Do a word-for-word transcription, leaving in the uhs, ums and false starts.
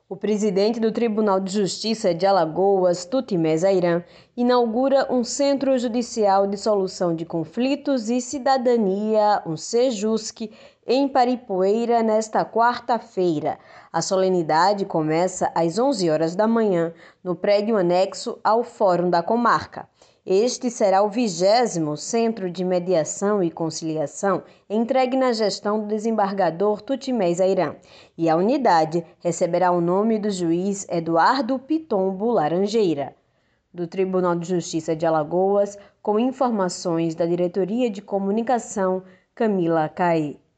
O presidente do Tribunal de Justiça de Alagoas, Tutimés Airã, inaugura um Centro Judicial de Solução de Conflitos e Cidadania, um SEJUSC, em Paripoeira, nesta quarta-feira. A solenidade começa às onze horas da manhã, no prédio anexo ao Fórum da Comarca. Este será o vigésimo Centro de Mediação e Conciliação entregue na gestão do desembargador Tutimés Airã, e a unidade receberá o nome do juiz Eduardo Pitombo Laranjeira. Do Tribunal de Justiça de Alagoas, com informações da Diretoria de Comunicação, Camila Caí.